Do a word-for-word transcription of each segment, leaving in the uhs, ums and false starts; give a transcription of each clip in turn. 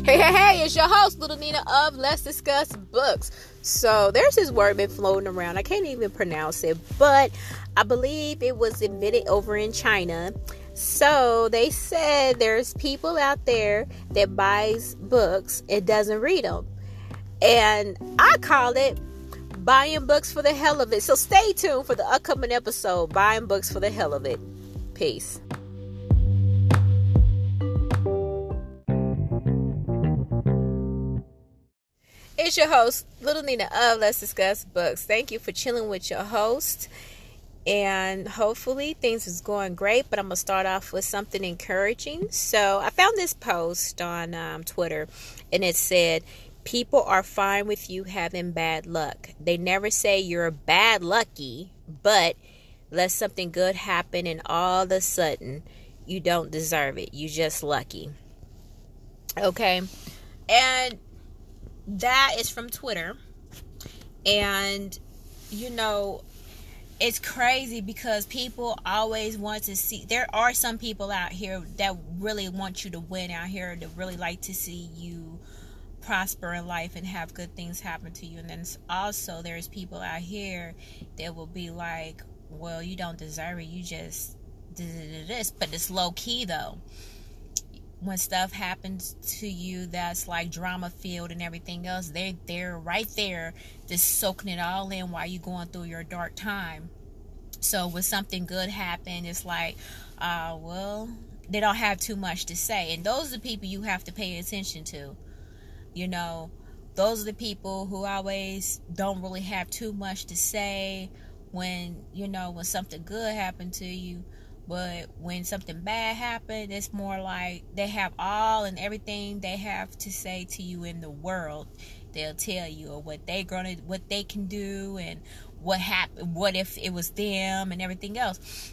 Hey, hey, hey, it's your host, Little Nina of Let's Discuss Books. So there's this word been floating around. I can't even pronounce it, but I believe it was invented over in China. So they said there's people out there that buys books and doesn't read them. And I call it buying books for the hell of it. So stay tuned for the upcoming episode, Buying Books for the Hell of It. Peace. It's your host, Little Nina of Let's Discuss Books. Thank you for chilling with your host. And hopefully things is going great. But I'm going to start off with something encouraging. So I found this post on um, Twitter. And it said, people are fine with you having bad luck. They never say you're bad lucky. But let something good happen and all of a sudden you don't deserve it. You just lucky. Okay. And that is from Twitter. And, you know, it's crazy because people always want to see. There are some people out here that really want you to win out here, that really like to see you prosper in life and have good things happen to you. And then also there's people out here that will be like, well, you don't deserve it. You just did this. But it's low key, though. When stuff happens to you that's like drama filled and everything else, they're they're right there just soaking it all in while you're going through your dark time. So when something good happen, it's like, uh, well, they don't have too much to say. And those are the people you have to pay attention to. You know, those are the people who always don't really have too much to say when, you know, when something good happened to you. But when something bad happened, it's more like they have all and everything they have to say to you in the world. They'll tell you or what they gonna, what they can do, and what happened, what if it was them, and everything else.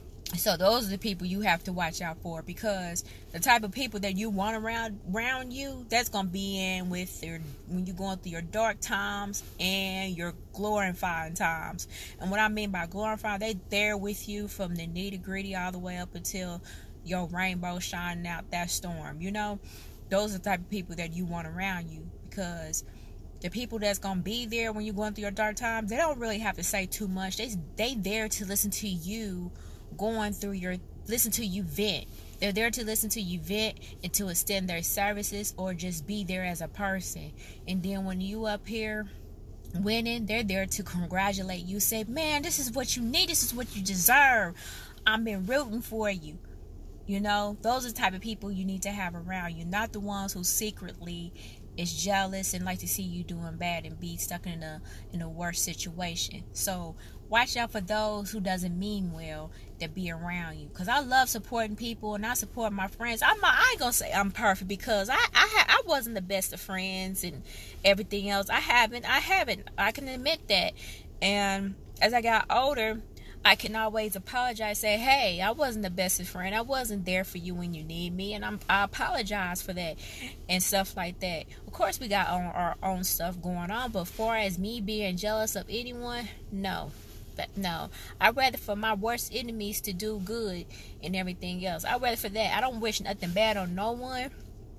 So those are the people you have to watch out for, because the type of people that you want around around you, that's gonna be in with your, when you're going through your dark times and your glorifying times. And what I mean by glorifying, they there with you from the nitty gritty all the way up until your rainbow shining out that storm. You know, those are the type of people that you want around you, because the people that's gonna be there when you're going through your dark times, they don't really have to say too much. They they there to listen to you going through your, listen to you vent. They're there to listen to you vent and to extend their services or just be there as a person. And then when you up here winning, they're there to congratulate you, say, man, this is what you need, this is what you deserve, I've been rooting for you. You know, those are the type of people you need to have around you, not the ones who secretly is jealous and like to see you doing bad and be stuck in a in a worse situation. So watch out for those who doesn't mean well that be around you. Because I love supporting people and I support my friends. I'm not, I ain't gonna say I'm perfect, because I I, ha, I wasn't the best of friends and everything else. I haven't I haven't I can admit that. And as I got older, I can always apologize, say, hey, I wasn't the best of friend. I wasn't there for you when you need me, and I'm, I apologize for that and stuff like that. Of course, we got our, our own stuff going on, but far as me being jealous of anyone, no. But no. I'd rather for my worst enemies to do good and everything else. I'd rather for that. I don't wish nothing bad on no one.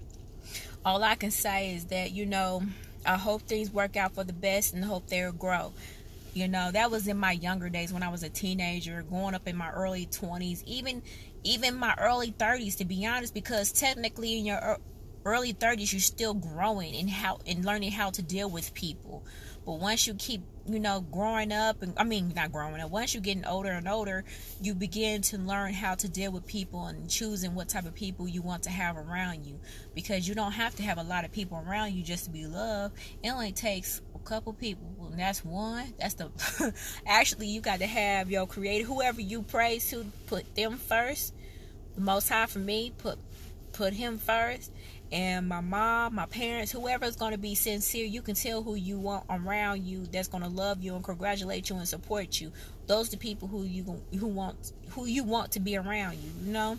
All I can say is that, you know, I hope things work out for the best and hope they'll grow. You know, that was in my younger days when I was a teenager, going up in my early twenties, even even my early thirties, to be honest, because technically in your early thirties, you're still growing and how and learning how to deal with people. But once you keep, you know, growing up, and I mean, not growing up, once you're getting older and older, you begin to learn how to deal with people and choosing what type of people you want to have around you. Because you don't have to have a lot of people around you just to be loved. It only takes a couple people, and that's one. That's the actually, you got to have your creator, whoever you praise to, put them first. The Most High, for me, put put him first. And my mom, my parents, whoever is going to be sincere, you can tell who you want around you that's going to love you and congratulate you and support you. Those are the people who you who want who you want to be around you, you know.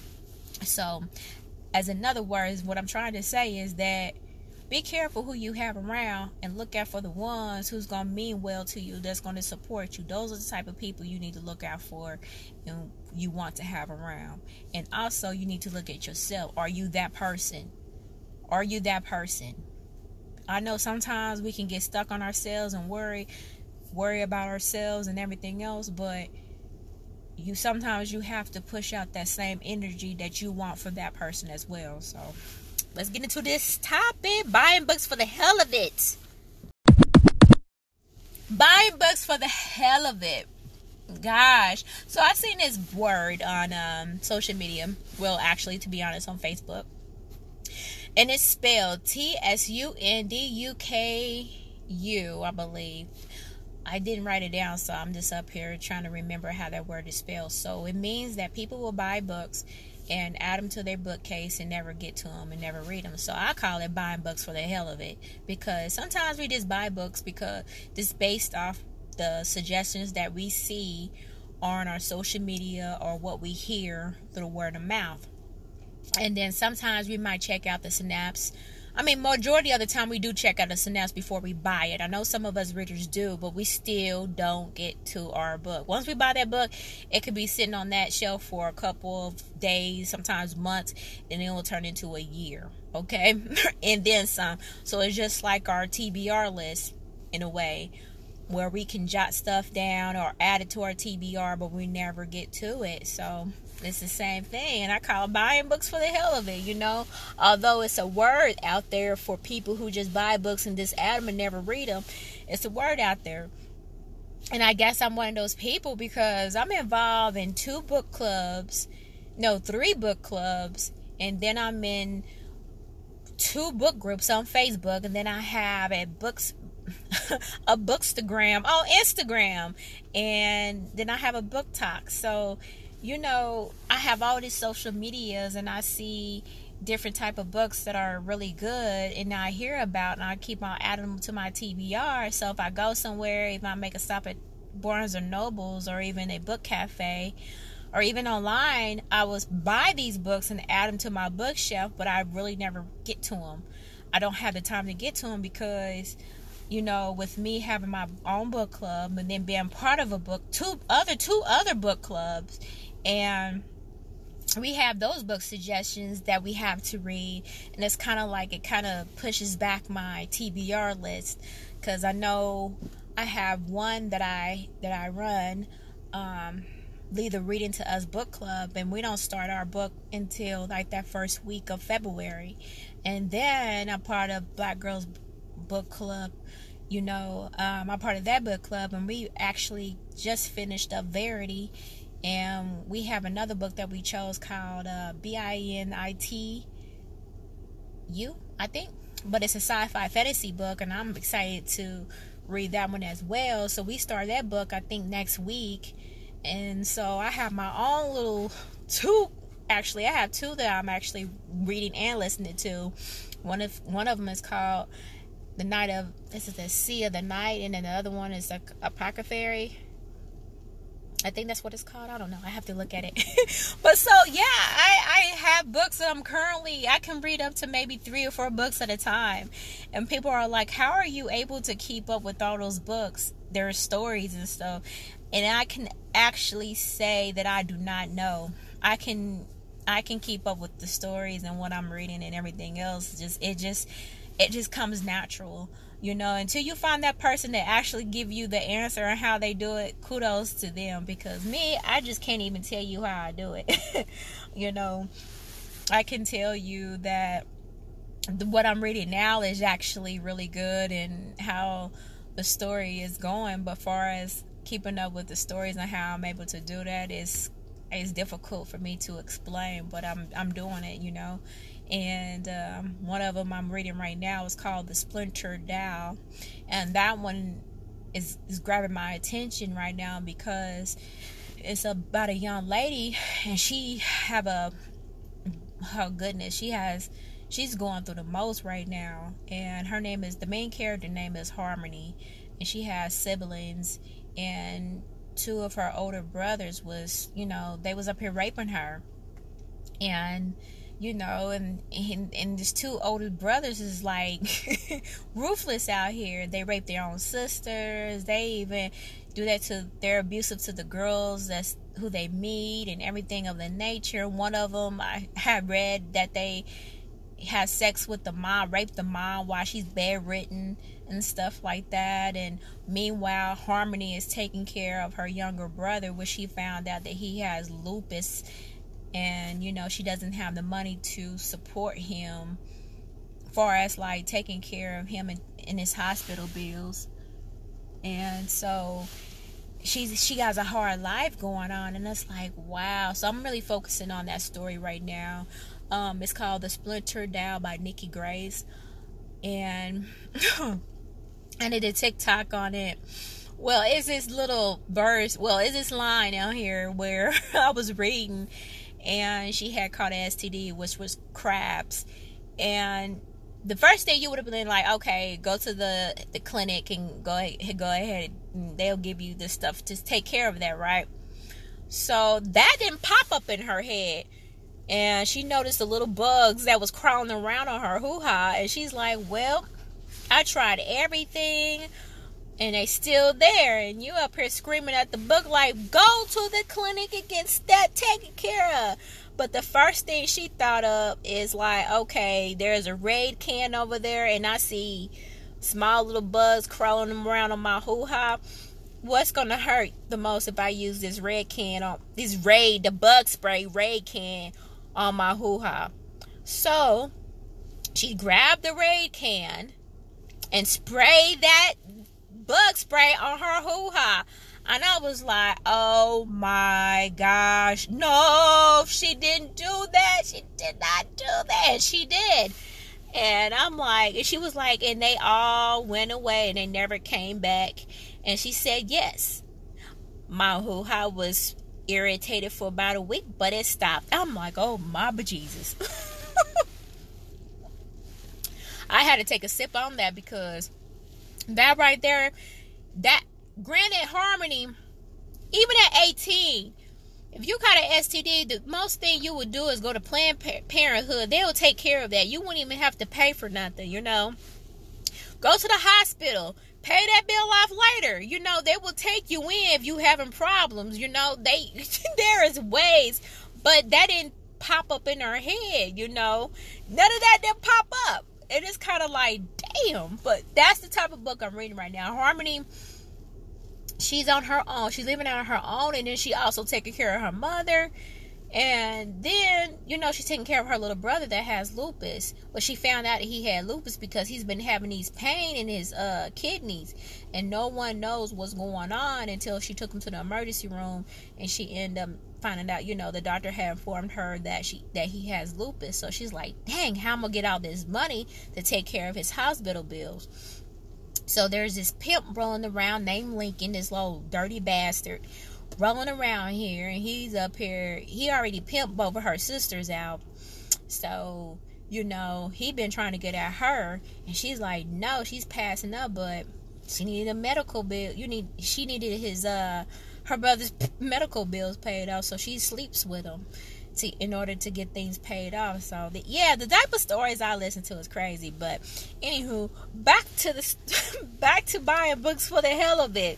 So, as in other words, what I'm trying to say is that be careful who you have around and look out for the ones who's going to mean well to you, that's going to support you. Those are the type of people you need to look out for and you want to have around. And also, you need to look at yourself. Are you that person? Are you that person? I know sometimes we can get stuck on ourselves and worry worry about ourselves and everything else, but you sometimes you have to push out that same energy that you want for that person as well. So let's get into this topic. Buying books for the hell of it. Buying books for the hell of it. Gosh. So I seen this word on um, social media. Well, actually, to be honest, on Facebook. And it's spelled T S U N D U K U, I believe. I didn't write it down, so I'm just up here trying to remember how that word is spelled. So it means that people will buy books and add them to their bookcase and never get to them and never read them. So I call it buying books for the hell of it, because sometimes we just buy books because it's based off the suggestions that we see on our social media or what we hear through word of mouth. And then sometimes we might check out the synapse. I mean, majority of the time we do check out the synapse before we buy it. I know some of us readers do, but we still don't get to our book. Once we buy that book, it could be sitting on that shelf for a couple of days, sometimes months, and it will turn into a year, okay? And then some. So it's just like our T B R list in a way, where we can jot stuff down or add it to our T B R, but we never get to it. So it's the same thing, and I call it buying books for the hell of it, you know. Although it's a word out there for people who just buy books and just add them and never read them, it's a word out there. And I guess I'm one of those people because I'm involved in two book clubs, no, three book clubs, and then I'm in two book groups on Facebook, and then I have a books a bookstagram on Instagram, and then I have a book talk. So, you know, I have all these social medias, and I see different type of books that are really good, and I hear about, and I keep on adding them to my T B R. So if I go somewhere, if I make a stop at Barnes or Nobles or even a book cafe or even online, I will buy these books and add them to my bookshelf, but I really never get to them. I don't have the time to get to them because, you know, with me having my own book club and then being part of a book, two other two other book clubs, and we have those book suggestions that we have to read, and it's kind of like it kind of pushes back my T B R list, because I know I have one that I that I run, um, Lead the Reading to Us book club, and we don't start our book until like that first week of February, and then I'm part of Black Girls Book Club. You know, um, I'm part of that book club, and we actually just finished up Verity, and we have another book that we chose called uh, B I N I T U, I think, but it's a sci-fi fantasy book, and I'm excited to read that one as well. So we start that book, I think, next week, and so I have my own little two, actually, I have two that I'm actually reading and listening to. One of, one of them is called The Night of, this is the Sea of the Night, and then the other one is like Apothecary. I think that's what it's called. I don't know. I have to look at it. But so, yeah, I, I have books that I'm currently, I can read up to maybe three or four books at a time. And people are like, how are you able to keep up with all those books? There are stories and stuff. And I can actually say that I do not know. I can, I can keep up with the stories and what I'm reading and everything else. Just, it just, it just comes natural. You know, until you find that person that actually give you the answer and how they do it, kudos to them. Because me, I just can't even tell you how I do it. You know, I can tell you that what I'm reading now is actually really good and how the story is going. But far as keeping up with the stories and how I'm able to do that is is difficult for me to explain. But I'm I'm doing it, you know. And um, one of them I'm reading right now is called The Splintered Dial, and that one is, is grabbing my attention right now because it's about a young lady, and she have a, oh goodness, she has, she's going through the most right now, and her name is, the main character name is Harmony, and she has siblings, and two of her older brothers was, you know, they was up here raping her, and you know, and, and and these two older brothers is like ruthless out here. They rape their own sisters. They even do that to, they're abusive to the girls that's who they meet and everything of the nature. One of them, I had read that they has sex with the mom, raped the mom while she's bedridden and stuff like that. And meanwhile, Harmony is taking care of her younger brother, which she found out that he has lupus, and you know, she doesn't have the money to support him far as like taking care of him in, in his hospital bills. And so she's she has a hard life going on, and it's like, wow. So I'm really focusing on that story right now. Um, it's called The Splinter Doll by Nikki Grace, and I did a TikTok on it. Well, it's this little verse. Well, it's this line out here where I was reading, and she had caught an S T D, which was crabs, and the first thing you would have been like, okay, go to the, the clinic and go ahead, go ahead, and they'll give you this stuff to take care of that, right? So that didn't pop up in her head. And she noticed the little bugs that was crawling around on her hoo-ha. And she's like, well, I tried everything, and they still there. And you up here screaming at the book like, go to the clinic and get that taken care of. But the first thing she thought of is like, okay, there's a Raid can over there, and I see small little bugs crawling around on my hoo-ha. What's going to hurt the most if I use this red can on this Raid, the bug spray Raid can on my hoo-ha? So she grabbed the Raid can and sprayed that bug spray on her hoo-ha. And I was like, oh my gosh, no, she didn't do that. She did not do that. She did. And I'm like, and she was like, and they all went away and they never came back. And she said, yes, my hoo-ha was irritated for about a week, but it stopped. I'm like, oh my bejesus. I had to take a sip on that, because that right there, that, granted, Harmony, even at eighteen, if you got an S T D, the most thing you would do is go to Planned Parenthood. They will take care of that. You wouldn't even have to pay for nothing, you know. Go to the hospital. Pay that bill off later. You know, they will take you in if you having problems. You know, they there is ways, but that didn't pop up in her head, you know. None of that didn't pop up. It is kind of like, damn. But that's the type of book I'm reading right now. Harmony, she's on her own. She's living on her own, and then she also taking care of her mother. And then, you know, she's taking care of her little brother that has lupus. But she found out that he had lupus because he's been having these pain in his uh, kidneys. And no one knows what's going on until she took him to the emergency room. And she ended up finding out, you know, the doctor had informed her that she that he has lupus. So she's like, dang, how am I going to get all this money to take care of his hospital bills? So there's this pimp rolling around named Lincoln, this little dirty bastard, rolling around here, and he's up here. He already pimped both of her sisters out. So, you know, he been trying to get at her, and she's like, no, she's passing up, but she needed a medical bill. You need, she needed his, uh, her brother's medical bills paid off, so she sleeps with him to, in order to get things paid off. So, the, yeah, the type of stories I listen to is crazy. But, anywho, back to the, back to buying books for the hell of it.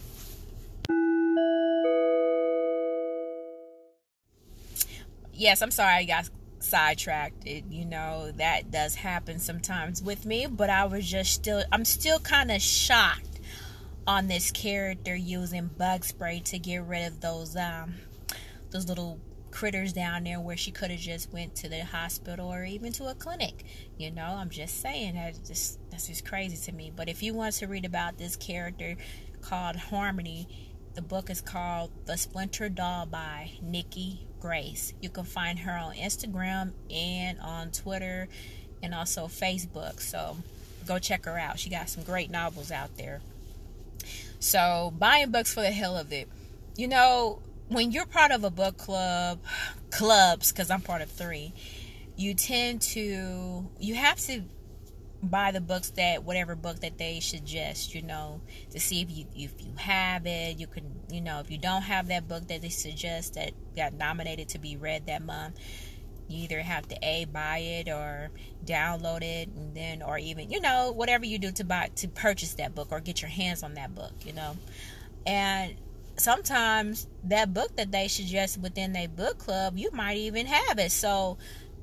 Yes, I'm sorry I got sidetracked. It, you know, that does happen sometimes with me, but I was just still, I'm still kind of shocked on this character using bug spray to get rid of those, um, those little critters down there where she could have just went to the hospital or even to a clinic. You know, I'm just saying that just, that's just crazy to me. But if you want to read about this character called Harmony, the book is called The Splinter Doll by Nikki Grace. You can find her on Instagram and on Twitter and also Facebook. So go check her out. She got some great novels out there. So buying books for the hell of it. You know, when you're part of a book club, clubs, because I'm part of three, you tend to, you have to buy the books that, whatever book that they suggest, you know, to see if you if you have it. You can, you know, if you don't have that book that they suggest that got nominated to be read that month, you either have to A, buy it or download it, and then, or even, you know, whatever you do to buy, to purchase that book or get your hands on that book, you know. And sometimes that book that they suggest within their book club, you might even have it. So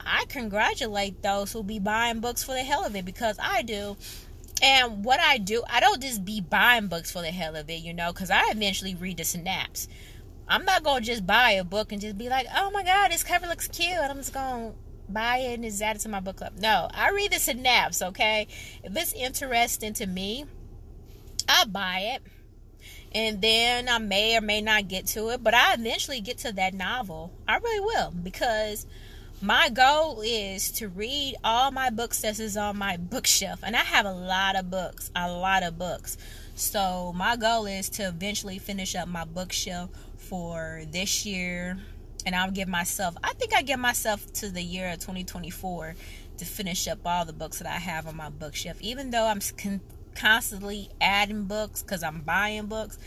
I congratulate those who be buying books for the hell of it, because I do. And what I do, I don't just be buying books for the hell of it, you know, because I eventually read the synapse. I'm not going to just buy a book and just be like, oh my God, this cover looks cute, and I'm just going to buy it and just add it to my book club. No, I read the synapse, okay? If it's interesting to me, I'll buy it. And then I may or may not get to it, but I eventually get to that novel. I really will, because my goal is to read all my books that is on my bookshelf. And I have a lot of books, a lot of books. So my goal is to eventually finish up my bookshelf for this year. And I'll give myself, I think I give myself to the year of twenty twenty-four to finish up all the books that I have on my bookshelf. Even though I'm con- constantly adding books because I'm buying books,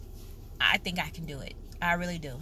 I think I can do it. I really do.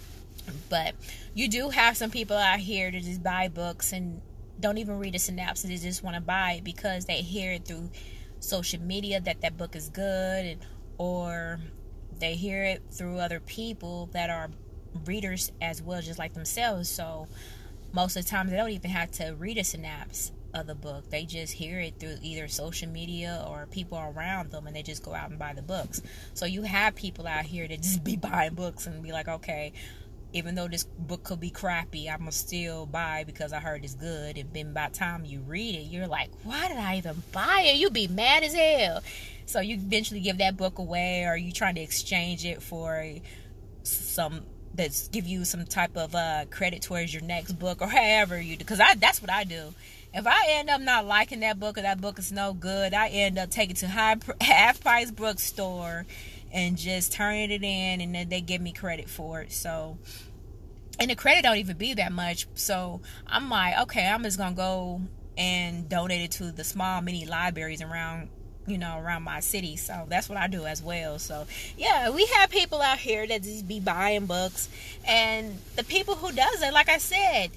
But you do have some people out here that just buy books and don't even read the synopsis. They just want to buy it because they hear it through social media that that book is good, and, or they hear it through other people that are readers as well, just like themselves. So most of the time they don't even have to read a synopsis of the book. They just hear it through either social media or people around them, and they just go out and buy the books. So you have people out here that just be buying books and be like, okay, even though this book could be crappy, I'm gonna still buy because I heard it's good. And then by the time you read it, you're like, why did I even buy it? You be mad as hell. So you eventually give that book away, or you trying to exchange it for some that's give you some type of uh, credit towards your next book, or however you do. Because I that's what I do. If I end up not liking that book, or that book is no good, I end up taking it to high half price bookstore and just turning it in, and then they give me credit for it. So, and the credit don't even be that much. So I'm like, okay, I'm just gonna go and donate it to the small mini libraries around, you know, around my city. So that's what I do as well. So yeah, we have people out here that just be buying books, and the people who does it, like I said,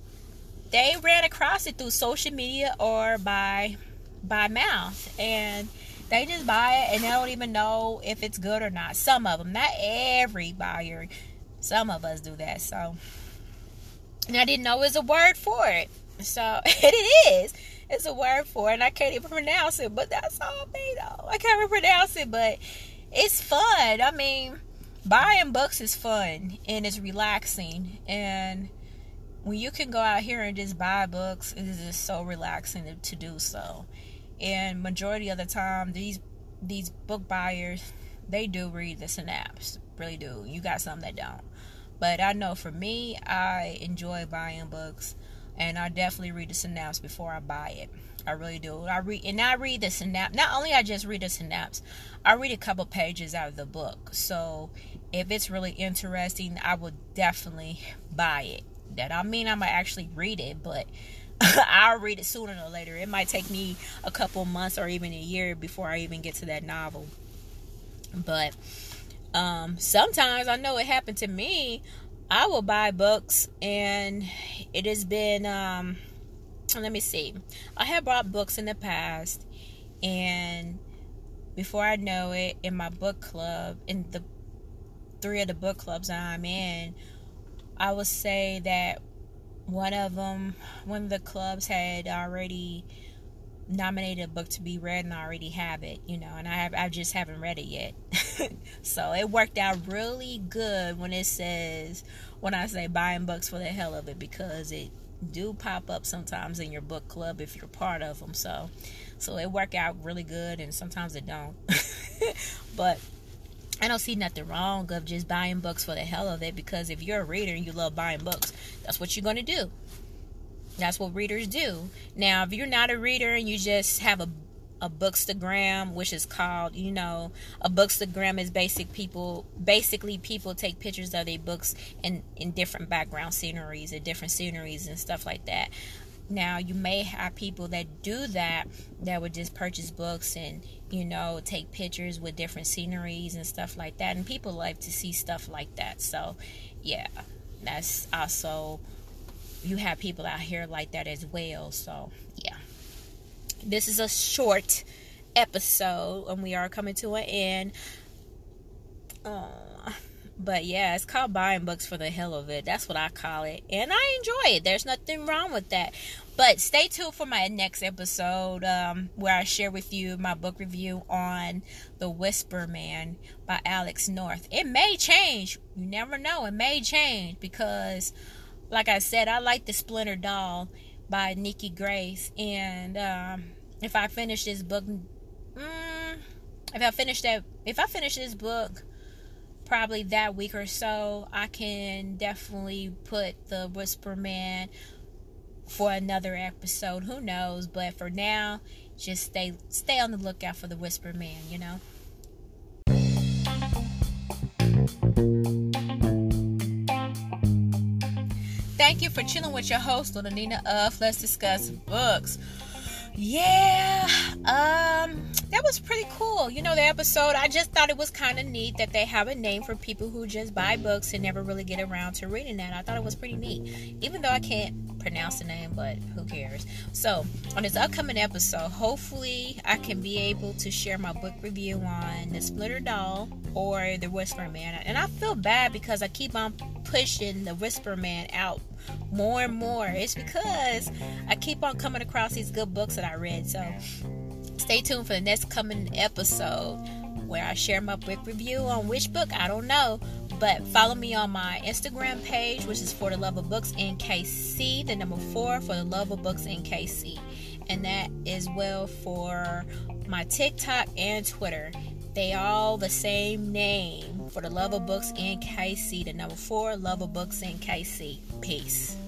they ran across it through social media or by by mouth, and they just buy it and they don't even know if it's good or not. Some of them, not every buyer. Some of us do that. So, and I didn't know it was a word for it. So, it is. It's a word for it, and I can't even pronounce it. But that's all me, though. I can't even pronounce it, but it's fun. I mean, buying books is fun, and it's relaxing. And when you can go out here and just buy books, it is just so relaxing to, to do so. And majority of the time, these these book buyers, they do read the synapse. Really do. You got some that don't. But I know for me, I enjoy buying books, and I definitely read the synapse before I buy it. I really do. I read, and I read the synapse. Not only I just read the synapse, I read a couple pages out of the book. So if it's really interesting, I will definitely buy it. That I mean, I'm gonna actually read it, but I'll read it sooner or later. It might take me a couple months or even a year before I even get to that novel. But um, sometimes, I know it happened to me, I will buy books, and it has been, um, let me see. I have bought books in the past, and before I know it, in my book club, in the three of the book clubs that I'm in, I would say that one of them, one of the clubs had already nominated a book to be read, and I already have it, you know, and I have, I just haven't read it yet. So it worked out really good when it says, when I say buying books for the hell of it, because it do pop up sometimes in your book club if you're part of them. So, so it worked out really good, and sometimes it don't. But I don't see nothing wrong of just buying books for the hell of it, because if you're a reader and you love buying books, that's what you're going to do. That's what readers do. Now, if you're not a reader and you just have a a bookstagram, which is called, you know, a bookstagram is basic people, basically people take pictures of their books in, in different background sceneries and different sceneries and stuff like that. Now, you may have people that do that, that would just purchase books and, you know, take pictures with different sceneries and stuff like that. And people like to see stuff like that. So, yeah, that's also, you have people out here like that as well. So, yeah. This is a short episode, and we are coming to an end. Uh, But yeah, it's called buying books for the hell of it. That's what I call it. And I enjoy it. There's nothing wrong with that. But stay tuned for my next episode um, where I share with you my book review on The Whisper Man by Alex North. It may change. You never know. It may change because, like I said, I like The Splinter Doll by Nikki Grace. And um, if I finish this book, mm, if I finish that, if I finish this book, probably that week or so, I can definitely put The Whisper Man for another episode. Who knows? But for now, just stay stay on the lookout for The Whisper Man, you know. Thank you for chilling with your host, Little Nina of Let's Discuss Books. Yeah, um, that was pretty cool. You know, the episode, I just thought it was kind of neat that they have a name for people who just buy books and never really get around to reading that. I thought it was pretty neat, even though I can't pronounce the name, but who cares? So, on this upcoming episode, hopefully I can be able to share my book review on The Splinter Doll or The Whisper Man. And I feel bad because I keep on pushing The Whisper Man out more and more. It's because I keep on coming across these good books that I read. So stay tuned for the next coming episode where I share my book review on which book, I don't know. But follow me on my Instagram page, which is For the Love of Books N K C, the number four, For the Love of Books N K C. And that is well for my TikTok and Twitter. They all the same name, For the Love of Books N K C, the number four, Love of Books N K C. Peace.